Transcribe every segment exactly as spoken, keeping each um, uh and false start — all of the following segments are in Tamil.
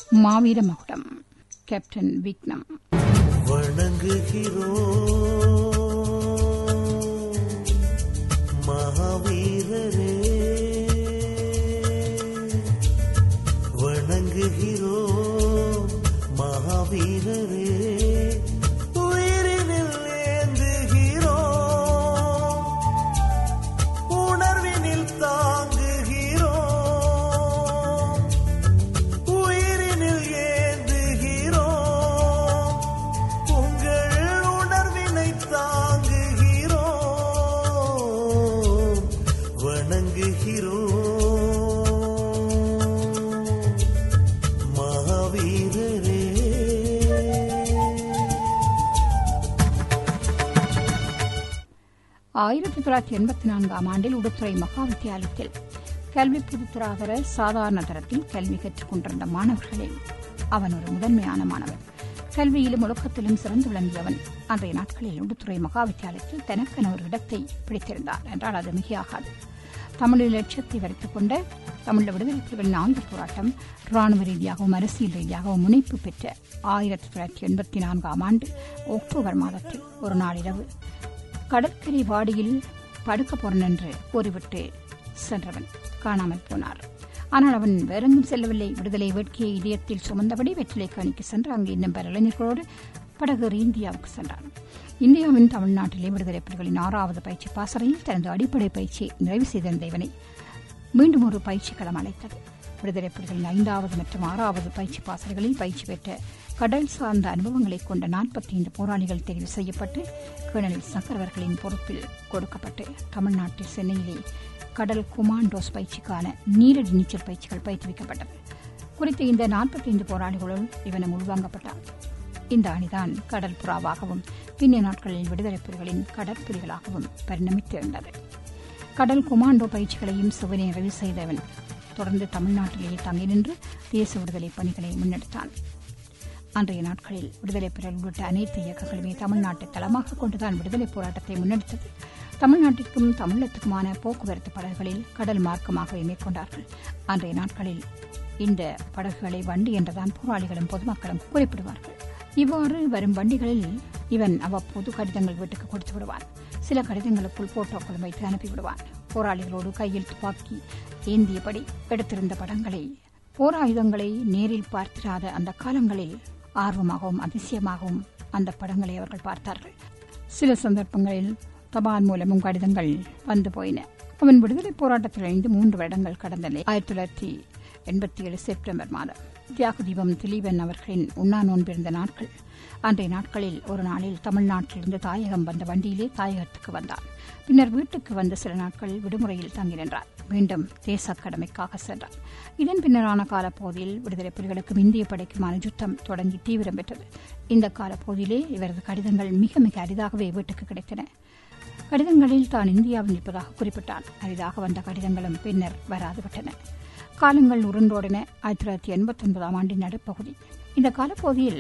மாவீர மகுடம் கேப்டன் விக்னம். வணங்குகிறோம் மகாவீரரே, வணங்குகிறோம் மகாவீரரே, உயிரினில் ஏந்துகிறோம், உணர்வினில் தாங்குகிறோம், உயிரினில் ஏந்துகிறோம், உங்கள் உணர்வினை தாங்குகிறோம், வணங்குகிறோம் மகாவீரரே. ஆயிரத்தி தொள்ளாயிரத்தி எண்பத்தி நான்காம் ஆண்டில் உடுத்துறை மகா வித்தியாலயத்தில் கல்வி பொதுத்தராதர சாதாரண தரத்தில் கல்வி கற்றுக் கொண்டிருந்த மாணவர்களில் அவன் ஒரு முதன்மையான மாணவன். கல்வியிலும் ஒழுக்கத்திலும் சிறந்து விளங்கியவன் அன்றைய நாட்களில் உடுத்துறை மகா வித்தியாலயத்தில் தனக்கென ஒரு இடத்தை பிடித்திருந்தார் என்றால் அது மிகையாகாது. தமிழில் லட்சியத்தை வரித்துக் கொண்ட தமிழ் விடுதலை புலிகளின் ஆயுத போராட்டம் ராணுவ ரீதியாகவும் அரசியல் ரீதியாகவும் முனைப்பு பெற்ற ஆயிரத்தி தொள்ளாயிரத்தி எண்பத்தி நான்காம் ஆண்டு அக்டோபர் மாதத்தில் ஒரு நாளிரவு கடற்கரை வாடியில் படுக்க போறன் என்று கூறிவிட்டு சென்றவன் காணாமல் போனார். ஆனால் அவன் வேறெங்கும் செல்லவில்லை. விடுதலை வேட்கையை இதயத்தில் சுமந்தபடி வெற்றிலை கணிக்கு சென்று அங்கு இன்னும் பல இளைஞர்களோடு படகு இந்தியாவுக்கு சென்றான். இந்தியாவின் தமிழ்நாட்டிலே விடுதலை புலிகளின் ஆறாவது பயிற்சி பாசறையில் தனது அடிப்படை பயிற்சியை நிறைவு செய்திருந்த இவனை மீண்டும் ஒரு பயிற்சி களம் அழைத்தது. விடுதலை புலிகளின் ஐந்தாவது மற்றும் ஆறாவது பயிற்சி பாசறைகளில் பயிற்சி பெற்ற கடல் சார்ந்த அனுபவங்களை கொண்ட நாற்பத்தி ஐந்து போராளிகள் தெரிவு செய்யப்பட்டு கேர்னல் சங்கரவர்களின் பொறுப்பில் கொடுக்கப்பட்டு தமிழ்நாட்டில் சென்னையிலே கடல் கொமாண்டோஸ் பயிற்சிக்கான நீரடி நீச்சல் பயிற்சிகள் பயிற்றுவிக்கப்பட்டது. குறித்த இந்த நாற்பத்தி ஐந்து போராளிகளுள் இவனும் உள்வாங்கப்பட்டான். இந்த அணிதான் கடல் புறாவாகவும் பின்னைய நாட்களில் விடுதலை புலிகளின் கடற்புலிகளாகவும் பரிணமித்திருந்தது. கடல் கொமாண்டோ பயிற்சிகளையும் சிவனை நிறைவு செய்தவன் தொடர்ந்து தமிழ்நாட்டிலேயே தங்கி நின்று தேச விடுதலை பணிகளை முன்னெடுத்தான். அன்றைய நாட்களில் விடுதலை புலிகள் உள்ளிட்ட அனைத்து இயக்கங்களுமே தமிழ்நாட்டை தளமாக கொண்டுதான் விடுதலை போராட்டத்தை முன்னெடுத்தது. தமிழ்நாட்டிற்கும் தமிழகத்துக்குமான போக்குவரத்து படகுகளில் கடல் மார்க்கமாகவே மேற்கொண்டார்கள். அன்றைய நாட்களில் இந்த படகுகளை வண்டி என்றுதான் போராளிகளும் பொதுமக்களும் குறிப்பிடுவார்கள். இவ்வாறு வரும் வண்டிகளில் இவன் அவ்வப்போது கடிதங்கள் வீட்டுக்கு கொடுத்து விடுவான். சில கடிதங்களுக்குள் போட்டோக்களும் வைத்து அனுப்பிவிடுவான். போராளிகளோடு கையில் துப்பாக்கி ஏந்தியபடி எடுத்திருந்த படங்களை, போராயுதங்களை நேரில் பார்த்திராத அந்த காலங்களில் ஆர்வமாகவும் அதிசயமாகவும் அந்த படங்களை அவர்கள் பார்த்தார்கள். சில சந்தர்ப்பங்களில் தபால் மூலமும் கடிதங்கள் வந்து போயின. அவன் விடுதலை போராட்டத்தில் இணைந்து மூன்று வருடங்கள் கடந்தலை. ஆயிரத்தி தொள்ளாயிரத்தி எண்பத்தி ஏழு செப்டம்பர் மாதம் தியாக தீபம் திலீபன் அவர்களின் உண்ணா நோன்பிருந்த நாட்கள். அன்றைய நாட்களில் ஒரு நாளில் தமிழ்நாட்டிலிருந்து தாயகம் வந்த வண்டியிலே தாயகத்துக்கு வந்தான். பின்னர் வீட்டுக்கு வந்த சில நாட்கள் விடுமுறையில் தங்கி நின்றார். மீண்டும் தேச கடமைக்காக சென்றார். இதன் பின்னரான காலப்பகுதியில் விடுதலை புலிகளுக்கும் இந்திய படைக்குமான யுத்தம் தொடங்கி தீவிரம் பெற்றது. இந்த காலப்பகுதியிலே இவரது கடிதங்கள் மிக மிக அரிதாகவே வீட்டுக்கு கிடைத்தன. கடிதங்களில் தான் இந்தியாவில் இருப்பதாக குறிப்பிட்டான். அரிதாக வந்த கடிதங்களும் பின்னர் வராதுவிட்டன. காலங்கள் உருண்டோடின. ஆயிரத்தி தொள்ளாயிரத்தி எண்பத்தி ஒன்பதாம் ஆண்டின் நடுப்பகுதி. இந்த காலப்பகுதியில்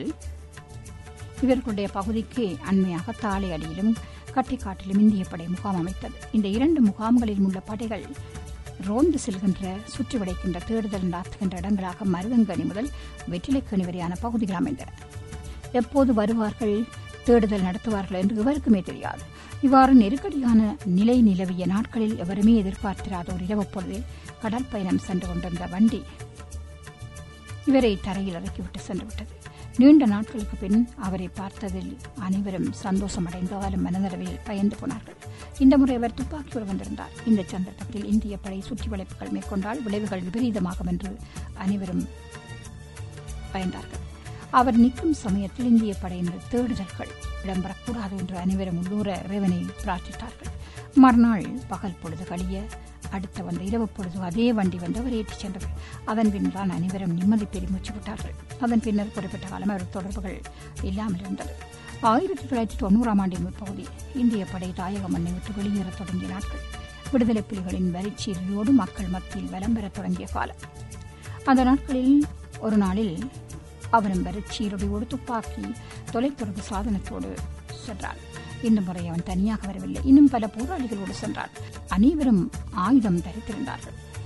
இவர்களுடைய பகுதிக்கு அண்மையாக தாளை அடியிலும் கட்டிக்காட்டிலும் இந்திய படை முகாம் அமைத்தது. இந்த இரண்டு முகாம்களில் உள்ள படைகள் ரோந்து செல்கின்ற, சுற்றி வளைக்கின்ற, தேடுதல் நடத்துகின்ற இடங்களாக மருதங்கனி முதல் வெற்றிலைக்கணி வரையான பகுதிகள் அமைந்தன. எப்போது வருவார்கள், தேடுதல் நடத்துவார்கள் என்று இவருக்குமே தெரியாது. இவ்வாறு நெருக்கடியான நிலை நிலவிய நாட்களில் எவருமே எதிர்பார்த்திராத ஒரு இரவு பொழுதில் கடல் பயணம் சென்று கொண்டிருந்த வண்டி இவரை தரையில் இறக்கிவிட்டு சென்றுவிட்டது. நீண்ட நாட்களுக்கு பின் அவரை பார்த்ததில் அனைவரும் சந்தோஷமடைந்தாலும் மனதளவில் பயந்து போனார்கள். இந்த முறை அவர் துப்பாக்கியோடு வந்திருந்தார். இந்த சந்தர்ப்பத்தில் இந்திய படை சுற்றி வளைப்புகள் மேற்கொண்டால் விளைவுகள் விபரீதமாகும் என்று அனைவரும் பயந்தார்கள். அவர் நிற்கும் சமயத்தில் இந்திய படையினர் தேடுதல்கள் இடம்பெறக்கூடாது என்று அனைவரும் உள்ளூர இறைவனை பிரார்த்தித்தார்கள். மறுநாள் பகல் பொழுது கழிய அடுத்த வந்த இரவு பொழுது அதே வண்டி வந்து அவர் ஏற்றிச் சென்றது. அதன் பின்தான் அனைவரும் நிம்மதி பெருமூச்சு விட்டார்கள். அதன் பின்னர் குறிப்பிட்ட காலம் அவர் தொடர்புகள் இல்லாமல் இருந்தது. ஆயிரத்தி தொள்ளாயிரத்தி தொண்ணூறாம் ஆண்டின் முற்பகுதி இந்திய படை தாயக மண்ணை விட்டு வெளியேற தொடங்கிய நாட்கள். விடுதலை புலிகளின் வரிச்சீரியோடு மக்கள் மத்தியில் வலம் பெற தொடங்கிய காலம். அந்த நாட்களில் ஒரு நாளில் அவனும் வரிச்சீரோடு துப்பாக்கி தொலைத்தொடர்பு சாதனத்தோடு சென்றான். இந்த முறை அவன் தனியாக வரவில்லை. இன்னும் பல போராளிகளோடு சென்றான். அனைவரும் ஆயுதம் தரித்திருந்தார்கள்.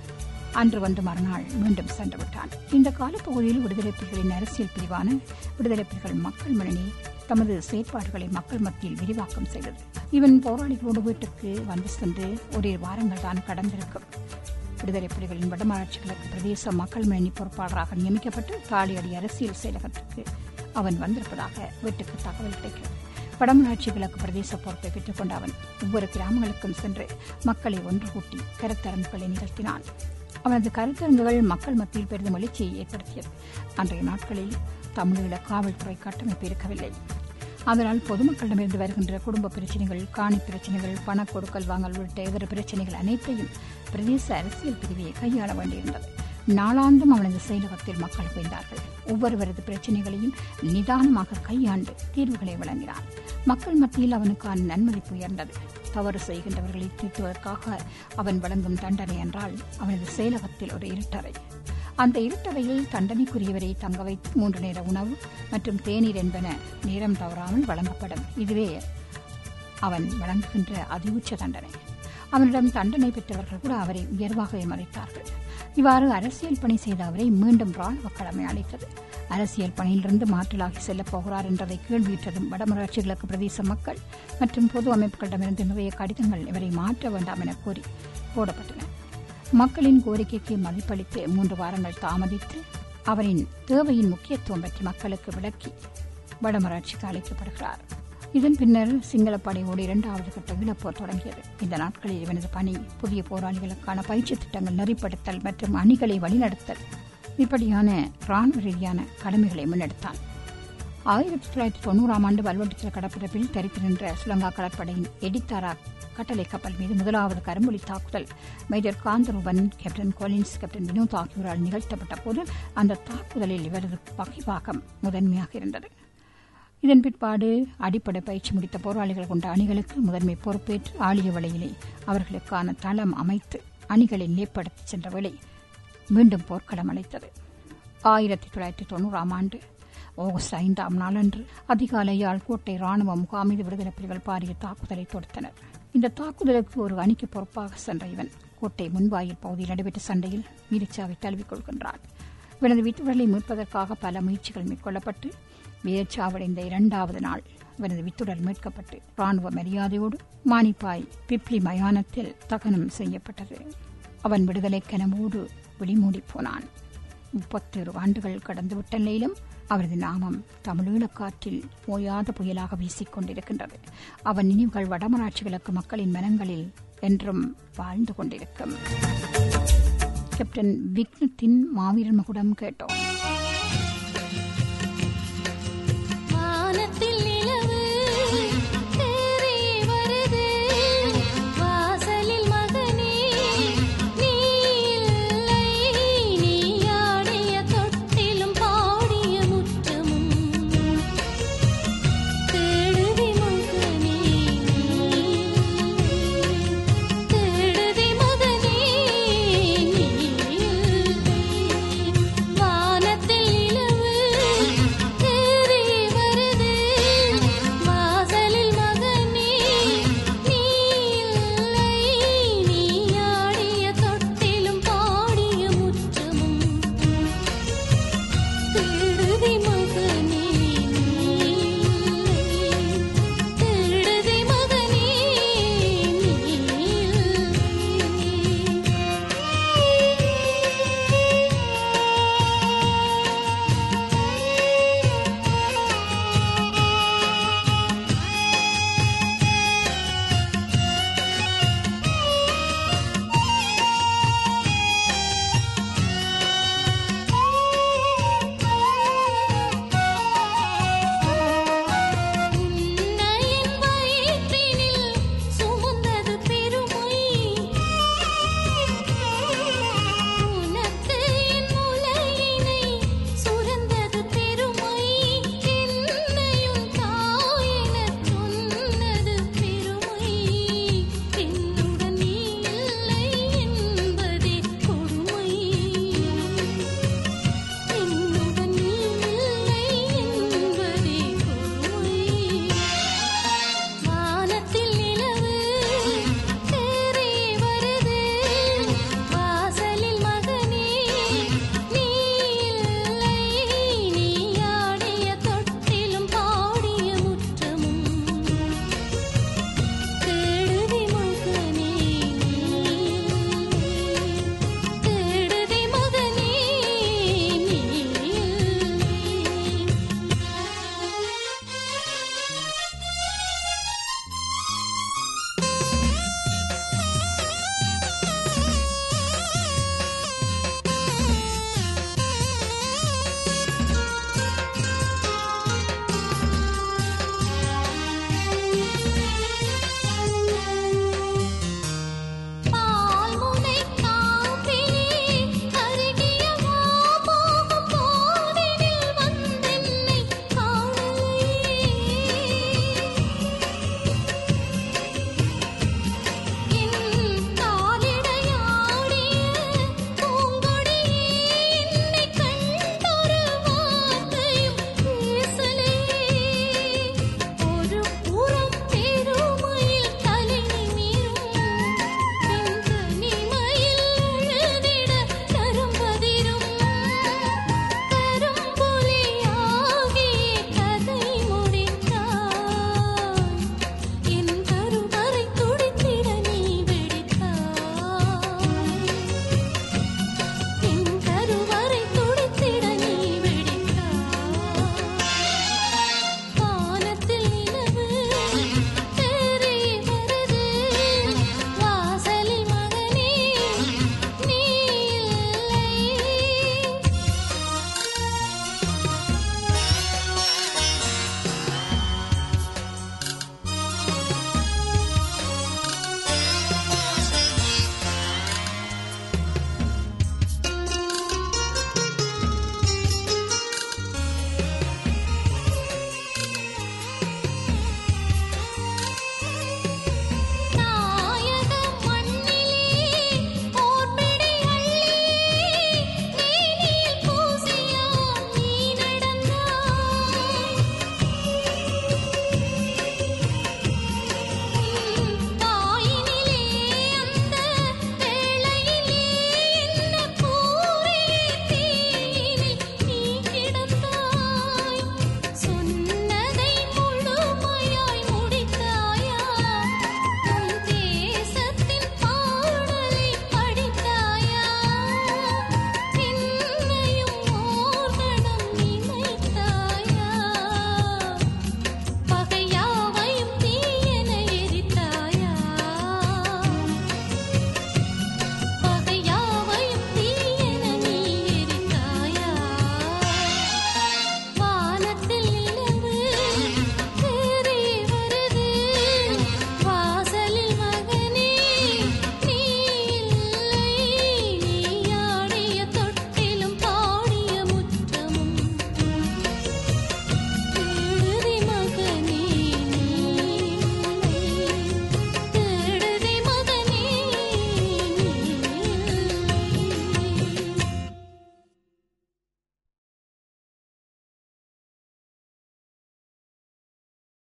அன்று வந்து மறுநாள் மீண்டும் சென்று விட்டான். இந்த காலப்பகுதியில் விடுதலை புலிகளின் அரசியல் பிரிவான விடுதலை புலிகள் மக்கள் முன்னணி தமது செயற்பாடுகளை மக்கள் மத்தியில் விரிவாக்கம் செய்தது. இவன் போராளிகளோடு வீட்டுக்கு வந்து சென்று ஒரே வாரங்கள் தான் கடந்திருக்கும். விடுதலை புலிகளின் வடமராட்சி கிழக்கு பிரதேச மக்கள் முன்னணி பொறுப்பாளராக நியமிக்கப்பட்டு தாளியடி அரசியல் செயலகத்துக்கு அவன் வந்திருப்பதாக வீட்டுக்கு தகவல் கிடைக்கிறது. வடமராட்சி கிழக்கு பிரதேச பொறுப்பை பெற்றுக் கொண்ட அவன் ஒவ்வொரு கிராமங்களுக்கும் சென்று மக்களை ஒன்று கூட்டி கருத்தரங்குகளை நிகழ்த்தினான். அவனது கருத்தரங்குகள் மக்கள் மத்தியில் பெரிதும் எழுச்சியை ஏற்படுத்தியது. அன்றைய நாட்களில் தமிழீழ காவல்துறை கட்டமைப்பு இருக்கவில்லை. அதனால் பொதுமக்களிடமிருந்து வருகின்ற குடும்ப பிரச்சினைகள், காணி பிரச்சினைகள், பண கொடுக்கல் வாங்கல் உள்ளிட்ட இதர பிரச்சினைகள் அனைத்தையும் பிரதேச அரசியல் பிரிவை கையாள வேண்டியிருந்தது. நாளாந்தும் அவனது செயலகத்தில் மக்கள் குவிந்தார்கள். ஒவ்வொருவரது பிரச்சினைகளையும் நிதானமாக கையாண்டு தீர்வுகளை வழங்கினார். மக்கள் மத்தியில் அவனுக்கான நன்மதிப்பு உயர்ந்தது. தவறு செய்கின்றவர்களை தீர்த்துவதற்காக அவன் வழங்கும் தண்டனை என்றால் அவனது செயலகத்தில் ஒரு இருட்டறை. அந்த இருட்டறையில் தண்டனைக்குரியவரை தங்க வைத்து மூன்று நேர உணவு மற்றும் தேநீர் என்பன நேரம் தவறாமல் வழங்கப்படும். இதுவே அவன் வழங்குகின்ற அதிஉச்ச தண்டனை. அவனிடம் தண்டனை பெற்றவர்கள் கூட அவரை உயர்வாகவே மதித்தார்கள். இவ்வாறு அரசியல் பணி செய்த அவரை மீண்டும் ராணுவ கடமை அளித்தது. அரசியல் பணியிலிருந்து மாற்றலாகி செல்லப் போகிறார் என்றதை கேள்வியுற்றதும் வடமராட்சி கிழக்கு பிரதேச மக்கள் மற்றும் பொது அமைப்புகளிடமிருந்து நிறைய கடிதங்கள் இவரை மாற்ற வேண்டாம் என கோரி போடப்பட்டன. மக்களின் கோரிக்கைக்கு மதிப்பளித்து மூன்று வாரங்கள் தாமதித்து அவரின் தேவையின் முக்கியத்துவம் பற்றி மக்களுக்கு விளக்கி வடமராட்சிக்கு அழைக்கப்படுகிறார். இதன் பின்னர் சிங்களப்படையோடு இரண்டாவது கட்ட ஈழப்போர் தொடங்கியது. இந்த நாட்களில் இவனது பணி புதிய போராளிகளுக்கான பயிற்சி திட்டங்கள் நெறிப்படுத்தல் மற்றும் அணிகளை வழிநடத்தல் இப்படியான ராணுவ ரீதியான கடமைகளை முன்னெடுத்தான். ஆயிரத்தி தொள்ளாயிரத்தி தொண்ணூறாம் ஆண்டு வல்வெட்டித்துறை கடற்பரப்பில் தரித்து நின்ற ஸ்ரீலங்கா கடற்படையின் எடித்தாரா கட்டளை கப்பல் மீது முதலாவது கரும்புலி தாக்குதல் major Kantharuban, captain Collins, captain Vinoth ஆகியோரால் நிகழ்த்தப்பட்ட போது அந்த தாக்குதலில் இவரது பகிபாகம் முதன்மையாக இருந்தது. இதன் பிற்பாடு அடிப்படை பயிற்சி முடித்த போராளிகள் கொண்ட அணிகளுக்கு முதன்மை பொறுப்பேற்று ஆழிய வலையிலே அவர்களுக்கான தளம் அமைத்து அணிகளை நிலைப்படுத்தி சென்ற வேளை மீண்டும் போர்க்களம் அளித்தது. ஆயிரத்தி தொள்ளாயிரத்தி தொண்ணூறாம் ஆண்டு ஆகஸ்ட் ஐந்தாம் நாளன்று அதிகாலை யாழ்கோட்டை ராணுவ முகாம் மீது விடுதலை புலிகள் பாரிய தாக்குதலை தொடுத்தனர். இந்த தாக்குதலுக்கு ஒரு அணிக்கு பொறுப்பாக சென்ற இவன் கோட்டை முன்வாயில் பகுதியில் நடைபெற்ற சண்டையில் வீரச்சாவை தழுவிக் கொள்கின்றான். இவனது வித்துடலை மீட்பதற்காக பல முயற்சிகள் மேற்கொள்ளப்பட்டு வீரச்சாவடைந்த இரண்டாவது நாள் இவனது வித்துடல் மீட்கப்பட்டு ராணுவ மரியாதையோடு மானிப்பாய் பிப்லி மயானத்தில் தகனம் செய்யப்பட்டது. அவன் விடுதலை கனவோடு விழிமூடி போனான். முப்பத்தொரு ஆண்டுகள் கடந்துவிட்ட நிலையிலும் அவரது நாமம் தமிழீழக் காற்றில் ஓயாத புயலாக வீசிக் கொண்டிருக்கின்றது. அவன் நினைவுகள் வடமராட்சி கிழக்கு மக்களின் மனங்களில் என்றும் வாழ்ந்து கொண்டிருக்கும். கேப்டன் விக்னத்தின் மாவீரன் மகுடம் கேட்டோம்.